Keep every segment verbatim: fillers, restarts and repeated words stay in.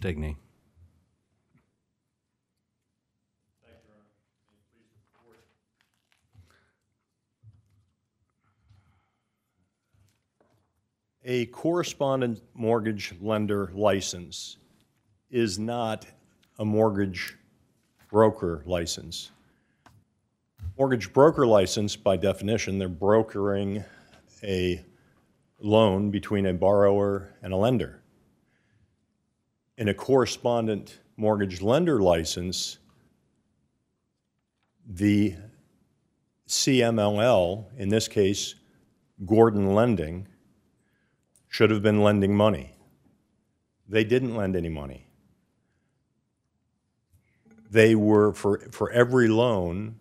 Stigney. A correspondent mortgage lender license is not a mortgage broker license. Mortgage broker license, by definition, they're brokering a loan between a borrower and a lender. In a correspondent mortgage lender license, the C M L L, in this case, Gordon Lending, should have been lending money. They didn't lend any money. They were, for, for every loan,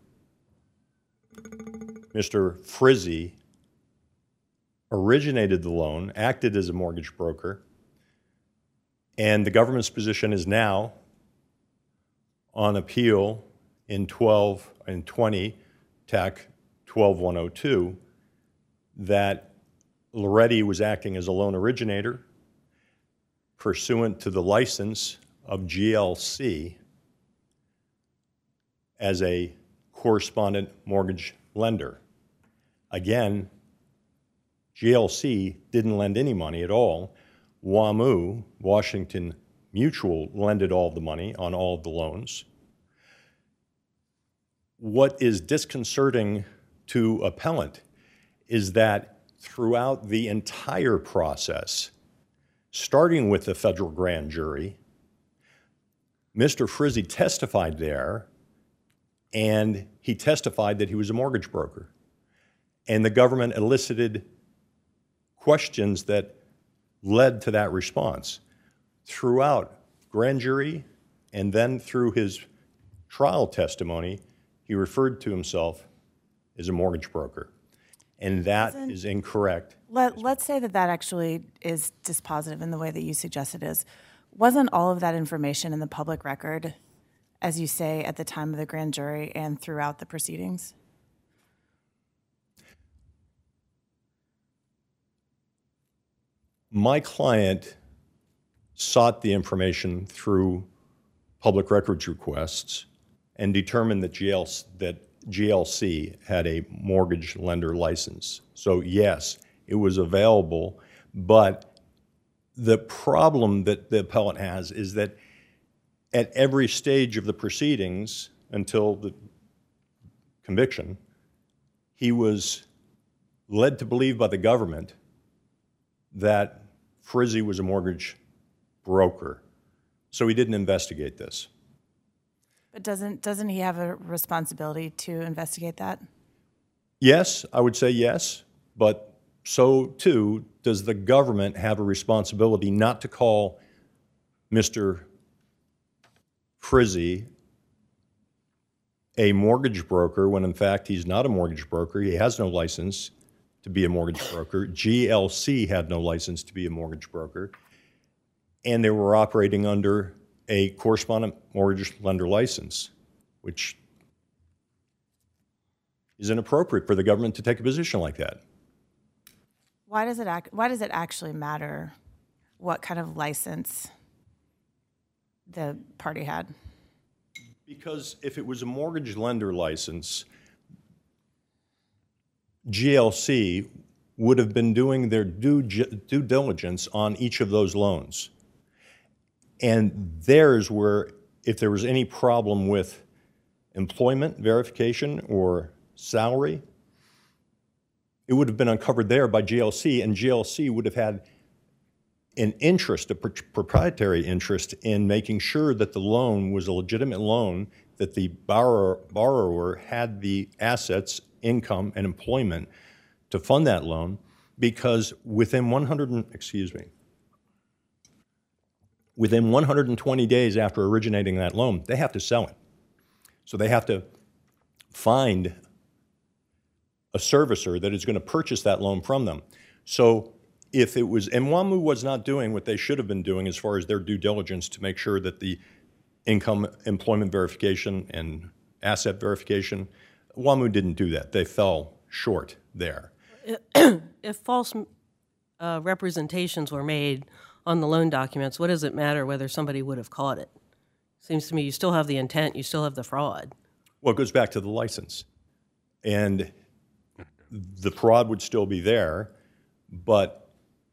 Mister Frizzy originated the loan, acted as a mortgage broker, and the government's position is now on appeal in twelve and twenty T A C twelve one oh two that Loretti was acting as a loan originator pursuant to the license of G L C as a correspondent mortgage lender. Again, G L C didn't lend any money at all. WAMU, Washington Mutual, lended all the money on all of the loans. What is disconcerting to appellant is that throughout the entire process, starting with the federal grand jury, Mister Frizzy testified there, and he testified that he was a mortgage broker. And the government elicited questions that led to that response. Throughout grand jury and then through his trial testimony, he referred to himself as a mortgage broker. And that Isn't, is incorrect. Let, let's say that that actually is dispositive in the way that you suggest it is. Wasn't all of that information in the public record, as you say, at the time of the grand jury and throughout the proceedings? My client sought the information through public records requests and determined that G L C, that G L C had a mortgage lender license. So yes, it was available, but the problem that the appellant has is that at every stage of the proceedings until the conviction, he was led to believe by the government that Frizzy was a mortgage broker. So he didn't investigate this. But doesn't doesn't he have a responsibility to investigate that? Yes, I would say yes, but so too does the government have a responsibility not to call Mister Frizzy a mortgage broker when in fact he's not a mortgage broker. He has no license to be a mortgage broker. G L C had no license to be a mortgage broker, and they were operating under a correspondent mortgage lender license, which is inappropriate for the government to take a position like that. Why does it act, why does it actually matter what kind of license the party had? Because if it was a mortgage lender license, G L C would have been doing their due, due diligence on each of those loans. And there's where, if there was any problem with employment verification or salary, it would have been uncovered there by G L C, and G L C would have had an interest, a proprietary interest, in making sure that the loan was a legitimate loan, that the borrower, borrower had the assets, income, and employment to fund that loan, because within one hundred, excuse me, within one hundred twenty days after originating that loan, they have to sell it. So they have to find a servicer that is going to purchase that loan from them. So if it was, and WAMU was not doing what they should have been doing as far as their due diligence to make sure that the income, employment verification, and asset verification, WAMU didn't do that. They fell short there. If false uh, representations were made on the loan documents, what does it matter whether somebody would have caught it? Seems to me you still have the intent, you still have the fraud. Well, it goes back to the license. And the fraud would still be there, but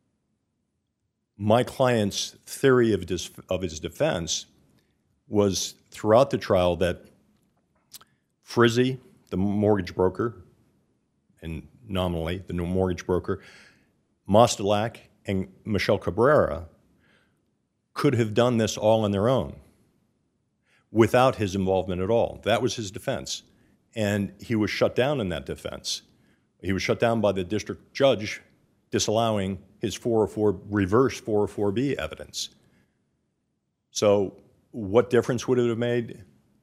my client's theory of, dis- of his defense was throughout the trial that Frizzy, the mortgage broker, and nominally the mortgage broker, Mostelak and Michelle Cabrera could have done this all on their own without his involvement at all. That was his defense. And he was shut down in that defense. He was shut down by the district judge disallowing his four oh four, reverse four oh four B evidence. So what difference would it have made?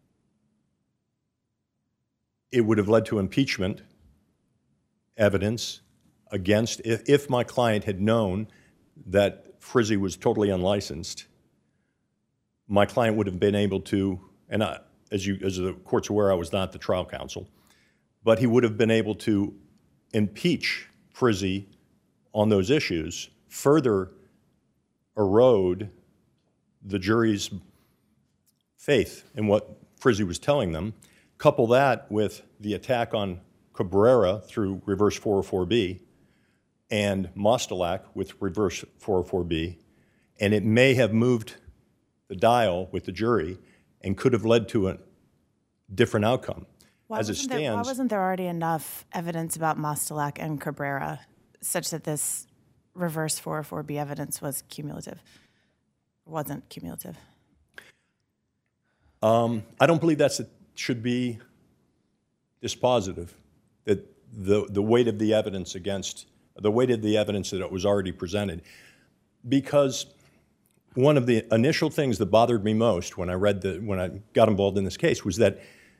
It would have led to impeachment evidence against, if, if my client had known that Frizzy was totally unlicensed, my client would have been able to, and I, as you, as the court's aware, I was not the trial counsel, but he would have been able to impeach Frizzy on those issues, further erode the jury's faith in what Frizzy was telling them. Couple that with the attack on Cabrera through reverse four oh four B and Mostelak with reverse four oh four B, and it may have moved the dial with the jury and could have led to a different outcome. Why As it wasn't there- stands, why wasn't there already enough evidence about Mostelak and Cabrera such that this reverse four oh four B evidence was cumulative? Wasn't cumulative? Um, I don't believe that should be dispositive, that the, the weight of the evidence against, the weight of the evidence that it was already presented. Because one of the initial things that bothered me most when I read the, when I got involved in this case was that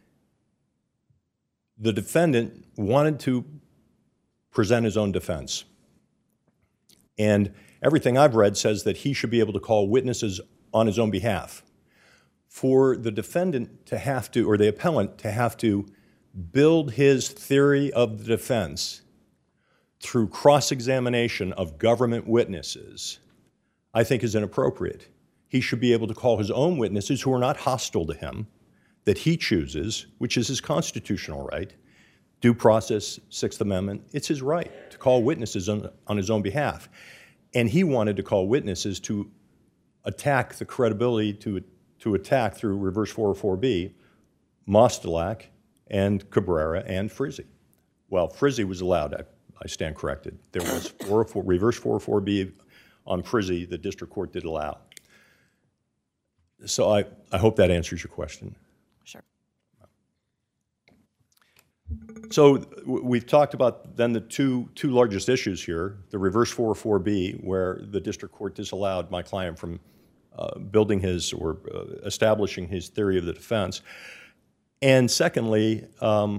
the defendant wanted to present his own defense. And everything I've read says that he should be able to call witnesses on his own behalf. For the defendant to have to, or the appellant to have to build his theory of the defense through cross-examination of government witnesses, I think is inappropriate. He should be able to call his own witnesses who are not hostile to him, that he chooses, which is his constitutional right. Due process, Sixth Amendment, it's his right to call witnesses on, on his own behalf. And he wanted to call witnesses to attack the credibility, to, to attack through reverse four oh four B, Mostelak and Cabrera and Frizzy. Well, Frizzy was allowed, I, I stand corrected. There was four oh four, reverse four oh four B on Frizzy, the district court did allow. So I, I hope that answers your question. Sure. So w- we've talked about then the two, two largest issues here, the reverse four oh four B, where the district court disallowed my client from uh, building his or uh, establishing his theory of the defense. And secondly, um,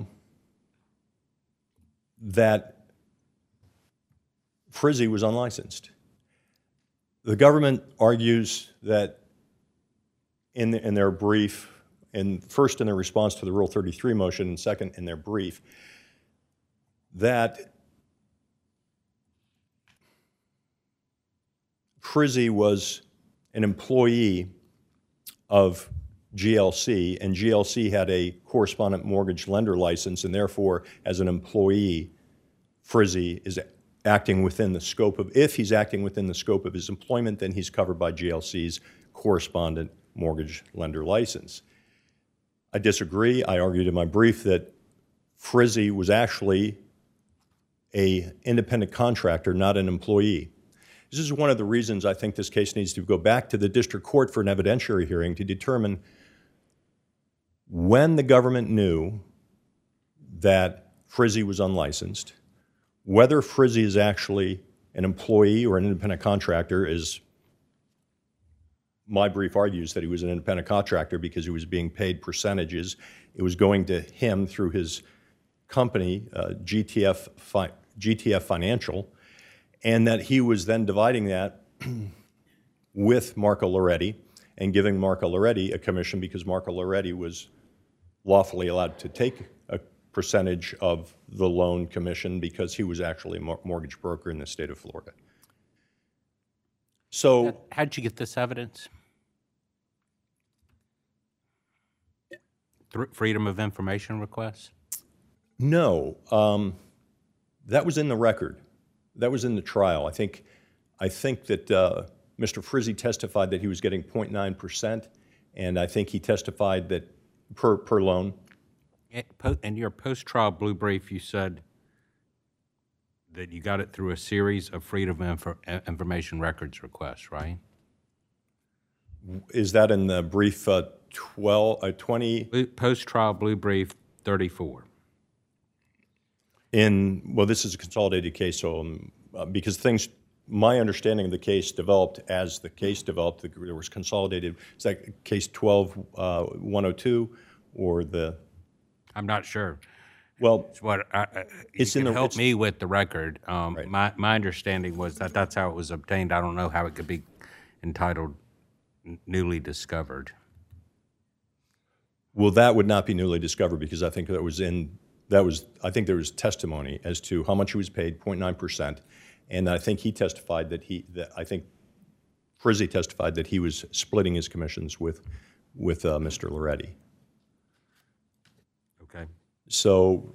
that Frizzy was unlicensed. The government argues that in, the, in their brief, and first in their response to the Rule thirty-three motion, and second in their brief, that Frizzy was an employee of G L C, and G L C had a correspondent mortgage lender license, and therefore, as an employee, Frizzy is acting within the scope of, if he's acting within the scope of his employment, then he's covered by G L C's correspondent mortgage lender license. I disagree. I argued in my brief that Frizzy was actually an independent contractor, not an employee. This is one of the reasons I think this case needs to go back to the district court for an evidentiary hearing to determine when the government knew that Frizzy was unlicensed, whether Frizzy is actually an employee or an independent contractor. Is my brief argues that he was an independent contractor because he was being paid percentages. It was going to him through his company, uh, G T F, Fi- G T F Financial, and that he was then dividing that with Marco Loretti and giving Marco Loretti a commission because Marco Loretti was lawfully allowed to take a percentage of the loan commission because he was actually a mortgage broker in the state of Florida. So How'd you get this evidence? Through Freedom of Information requests? no, um, that was in the record. That was in the trial. I think, I think that uh, Mister Frizzy testified that he was getting zero point nine percent, and I think he testified that per per loan. In your post-trial blue brief, you said that you got it through a series of Freedom of Infor- Information records requests, right? Is that in the brief uh, twelve, uh, twenty? Blue- Post-trial blue brief thirty-four. In, well, this is a consolidated case, so um, uh, because things, my understanding of the case developed as the case developed. There was consolidated. Is that case twelve one oh two or the? I'm not sure. Well, It's what I, I- It's you in can the- help it's- me with the record. Um, Right. My my understanding was that that's how it was obtained. I don't know how it could be entitled n- newly discovered. well, that would not be newly discovered because I think that was in that was I think there was testimony as to how much he was paid, zero point nine percent, and I think he testified that he that I think Frizzy testified that he was splitting his commissions with with uh, Mister Loretti. Okay. So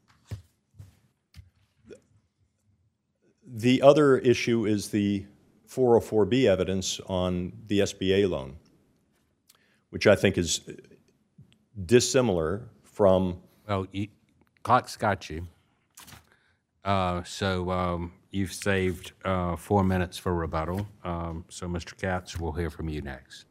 the other issue is the four oh four B evidence on the S B A loan, which I think is dissimilar from, Well, you, clock's got you. Uh, so um, you've saved uh, four minutes for rebuttal. Um, so, Mister Katz, we'll hear from you next.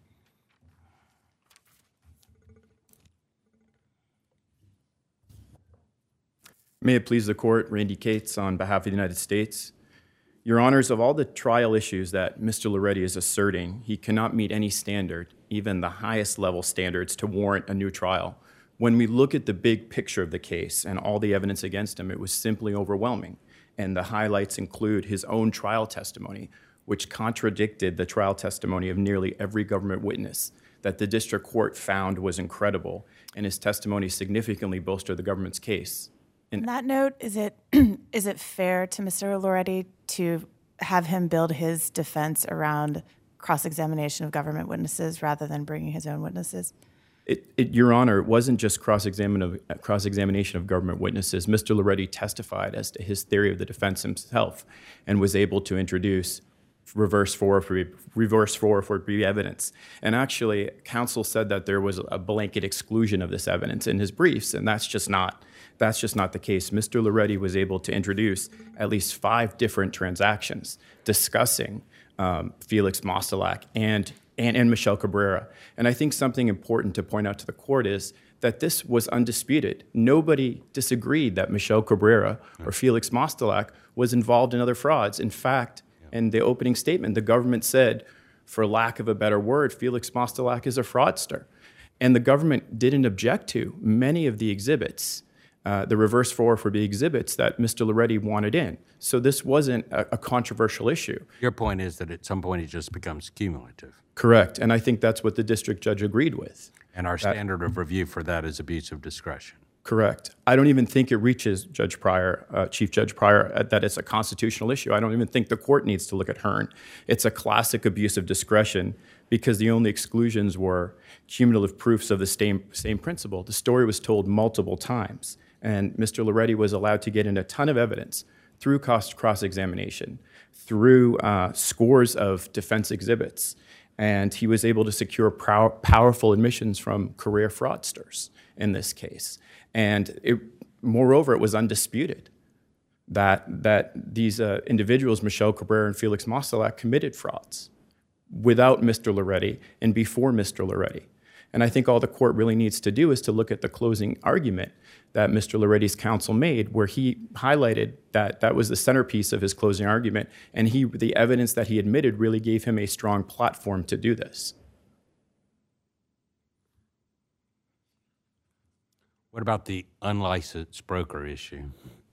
May it please the Court, Randy Cates on behalf of the United States. Your Honors, of all the trial issues that Mister Loretti is asserting, he cannot meet any standard, even the highest level standards, to warrant a new trial. When we look at the big picture of the case and all the evidence against him, it was simply overwhelming. And the highlights include his own trial testimony, which contradicted the trial testimony of nearly every government witness that the district court found was incredible, and his testimony significantly bolstered the government's case. On that note, is it is it fair to Mister Loretti to have him build his defense around cross-examination of government witnesses rather than bringing his own witnesses? It, it, Your Honor, it wasn't just cross-examine of, cross-examination of government witnesses. Mister Loretti testified as to his theory of the defense himself and was able to introduce reverse four oh four, reverse four oh four B evidence. And actually, counsel said that there was a blanket exclusion of this evidence in his briefs, and that's just not that's just not the case. Mister Loretti was able to introduce at least five different transactions discussing um, Felix Mostelak and, and and Michelle Cabrera. And I think something important to point out to the court is that this was undisputed. Nobody disagreed that Michelle Cabrera or Felix Mostelak was involved in other frauds. In fact, in the opening statement, the government said, for lack of a better word, Felix Mostelak is a fraudster. And the government didn't object to many of the exhibits, uh, the reverse four oh four B exhibits that Mister Loretti wanted in. So this wasn't a, a controversial issue. Your point is that at some point it just becomes cumulative. Correct. And I think that's what the district judge agreed with. And our standard of review for that is abuse of discretion. Correct. I don't even think it reaches Judge Pryor, uh, Chief Judge Pryor, uh, that it's a constitutional issue. I don't even think the court needs to look at Hearn. It's a classic abuse of discretion because the only exclusions were cumulative proofs of the same, same principle. The story was told multiple times, and Mister Loretti was allowed to get in a ton of evidence through cost cross-examination, through uh, scores of defense exhibits, and he was able to secure pow- powerful admissions from career fraudsters in this case. And it, moreover, it was undisputed that, that these uh, individuals, Michelle Cabrera and Felix Mostelak, committed frauds without Mister Loretti and before Mister Loretti. And I think all the court really needs to do is to look at the closing argument that Mister Loretti's counsel made, where he highlighted that that was the centerpiece of his closing argument, and he, the evidence that he admitted really gave him a strong platform to do this. What about the unlicensed broker issue?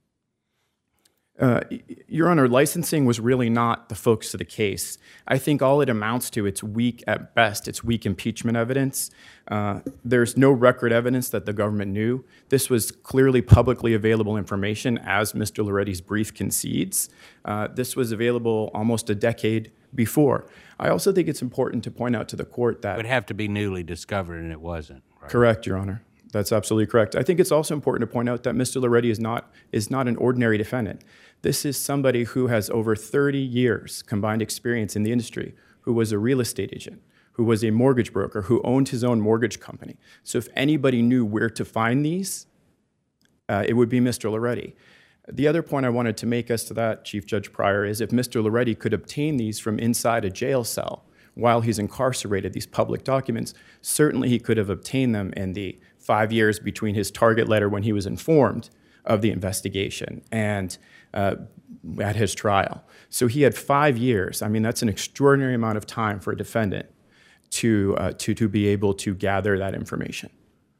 Uh, Your Honor, licensing was really not the focus of the case. I think all it amounts to, it's weak at best. It's weak impeachment evidence. Uh, there's no record evidence that the government knew. This was clearly publicly available information, as Mister Loretti's brief concedes. Uh, this was available almost a decade before. I also think it's important to point out to the court that It would have to be newly discovered, and it wasn't. Right? Correct, Your Honor. That's absolutely correct. I think it's also important to point out that Mister Loretti is not is not an ordinary defendant. This is somebody who has over thirty years combined experience in the industry, who was a real estate agent, who was a mortgage broker, who owned his own mortgage company. So if anybody knew where to find these, uh, it would be Mister Loretti. The other point I wanted to make as to that, Chief Judge Pryor, is if Mister Loretti could obtain these from inside a jail cell while he's incarcerated, these public documents, certainly he could have obtained them in the five years between his target letter when he was informed of the investigation and uh, at his trial. So he had five years. I mean, that's an extraordinary amount of time for a defendant to, uh, to, to be able to gather that information.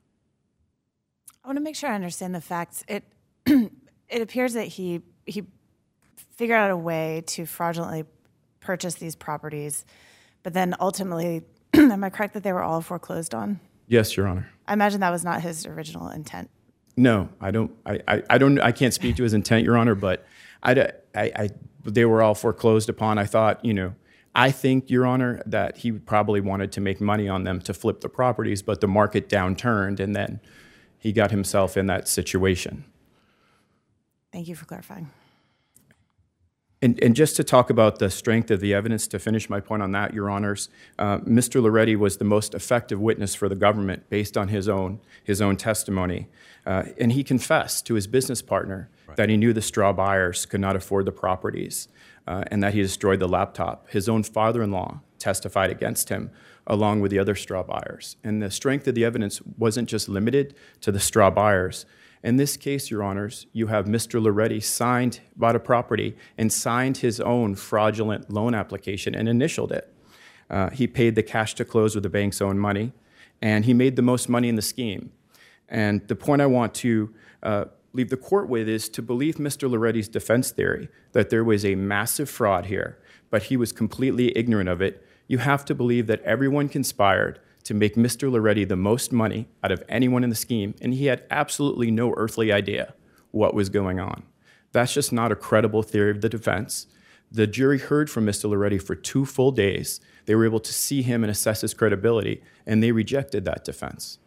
I want to make sure I understand the facts. It it appears that he he figured out a way to fraudulently purchase these properties, but then ultimately, am I correct that they were all foreclosed on? Yes, Your Honor. I imagine that was not his original intent. No, I don't. I, I, I don't. I can't speak to his intent, Your Honor. But I, I, I, they were all foreclosed upon. I thought, you know, I think, Your Honor, that he probably wanted to make money on them to flip the properties, but the market downturned, and then he got himself in that situation. Thank you for clarifying. And, and just to talk about the strength of the evidence, to finish my point on that, Your Honors, uh, Mister Loretti was the most effective witness for the government based on his own, his own testimony. Uh, and he confessed to his business partner right. that he knew the straw buyers could not afford the properties uh, and that he destroyed the laptop. His own father-in-law testified against him along with the other straw buyers. And the strength of the evidence wasn't just limited to the straw buyers. In this case, Your Honors, you have Mister Loretti signed, bought a property, and signed his own fraudulent loan application and initialed it. Uh, he paid the cash to close with the bank's own money, and he made the most money in the scheme. And the point I want to uh, leave the court with is to believe Mister Loretti's defense theory that there was a massive fraud here, but he was completely ignorant of it. You have to believe that everyone conspired to make Mister Loretti the most money out of anyone in the scheme, and he had absolutely no earthly idea what was going on. That's just not a credible theory of the defense. The jury heard from Mister Loretti for two full days. They were able to see him and assess his credibility, and they rejected that defense.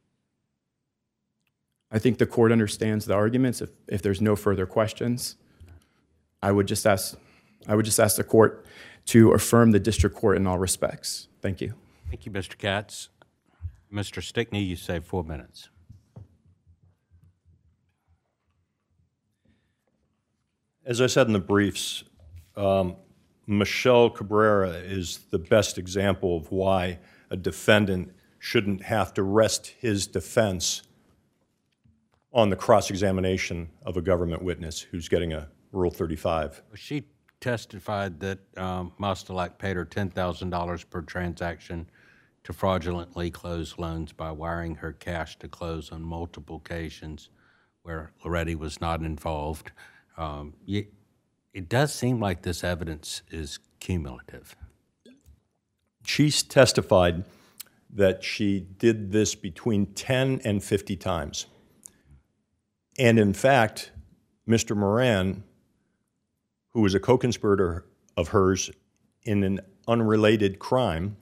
I think the court understands the arguments. If, if there's no further questions, I would just ask, I would just ask the court to affirm the district court in all respects. Thank you. Thank you, Mister Katz. Mister Stickney, you say four minutes. As I said in the briefs, um, Michelle Cabrera is the best example of why a defendant shouldn't have to rest his defense on the cross-examination of a government witness who's getting a Rule thirty-five. She testified that um, Mostelak paid her ten thousand dollars per transaction to fraudulently close loans by wiring her cash to close on multiple occasions where Loretti was not involved. Um, you, it does seem like this evidence is cumulative. She testified that she did this between ten and fifty times. And in fact, Mister Moran, who was a co-conspirator of hers in an unrelated crime,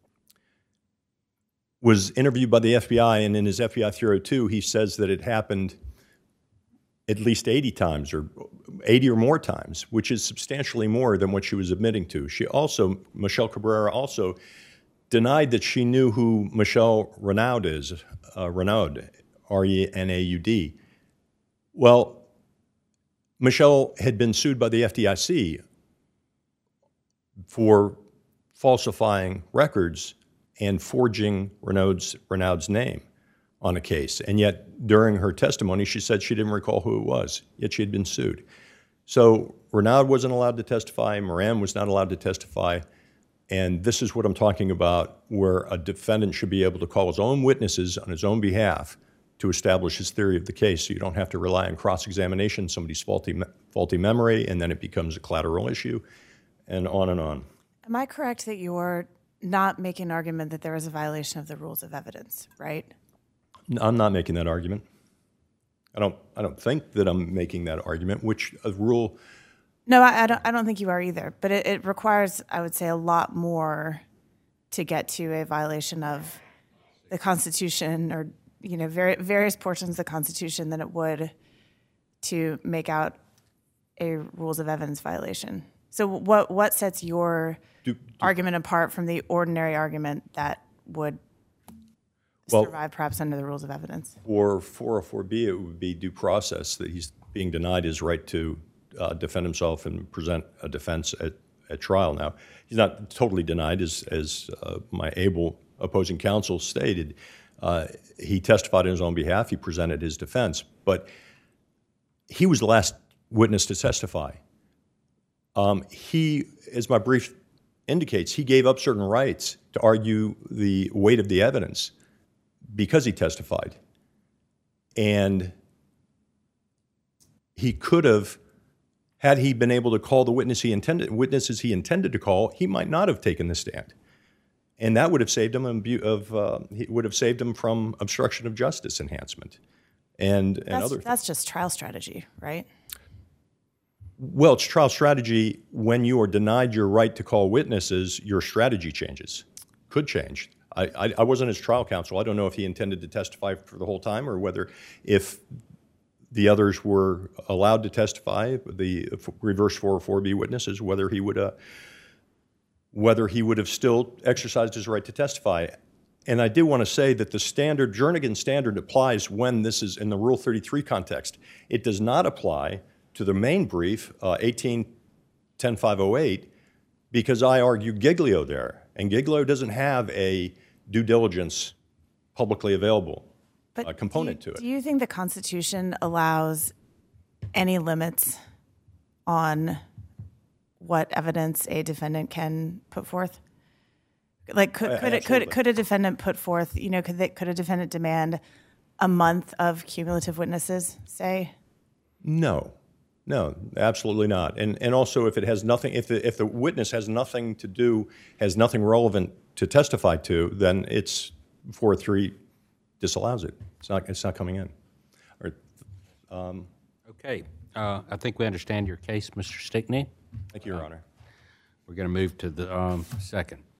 was interviewed by the F B I, and in his F B I three oh two, he says that it happened at least eighty times, or eighty or more times, which is substantially more than what she was admitting to. She also, Michelle Cabrera also denied that she knew who Michelle Renaud is, uh, Renaud, R E N A U D. Well, Michelle had been sued by the F D I C for falsifying records and forging Renaud's, Renaud's name on a case. And yet, during her testimony, she said she didn't recall who it was, yet she had been sued. So Renaud wasn't allowed to testify, Moran was not allowed to testify, and this is what I'm talking about, where a defendant should be able to call his own witnesses on his own behalf to establish his theory of the case, so you don't have to rely on cross-examination, somebody's faulty, faulty memory, and then it becomes a collateral issue, and on and on. Am I correct that you're not making an argument that there was a violation of the rules of evidence, right? No, I'm not making that argument. I don't, I don't think that I'm making that argument, which a rule No, I, I don't. I don't think you are either. But it, it requires, I would say, a lot more to get to a violation of the Constitution, or you know, very, various portions of the Constitution, than it would to make out a rules of evidence violation. So, what what sets your Do- argument apart from the ordinary argument that would Well- survive, perhaps under the rules of evidence? For four oh four B, it would be due process, that he's being denied his right to uh, defend himself and present a defense at, at trial. Now, he's not totally denied, as, as uh, my able opposing counsel stated. Uh, he testified on his own behalf. He presented his defense. But he was the last witness to testify. Um, he, as my brief indicates, he gave up certain rights to argue the weight of the evidence because he testified. And he could have, had he been able to call the witness he intended, witnesses he intended to call, he might not have taken the stand. And that would have saved him abu- of, uh, he would have saved him from obstruction of justice enhancement and, and That's, other things. that's just trial strategy, right? Well, it's trial strategy. When you are denied your right to call witnesses, your strategy changes, could change. I, I, I wasn't his trial counsel. I don't know if he intended to testify for the whole time, or whether, if the others were allowed to testify, the reverse four oh four B witnesses, whether he would, uh, whether he would have still exercised his right to testify. And I do want to say that the standard, Jernigan standard, applies when this is in the Rule thirty-three context. It does not apply to the main brief, uh, eighteen ten five oh eight, because I argue Giglio there. And Giglio doesn't have a due diligence publicly available But uh, component do you, to it. Do you think the Constitution allows any limits on what evidence a defendant can put forth? Like, could, Uh, could, it, could, absolutely. could a defendant put forth, you know, could, they, could a defendant demand a month of cumulative witnesses, say? No, no, absolutely not. And and also, if it has nothing, if the if the witness has nothing to do, has nothing relevant to testify to, then it's four oh three disallows it. It's not it's not coming in. Or, Okay, uh, I think we understand your case, Mister Stickney. thank you, Your Honor. We're going to move to the um, second.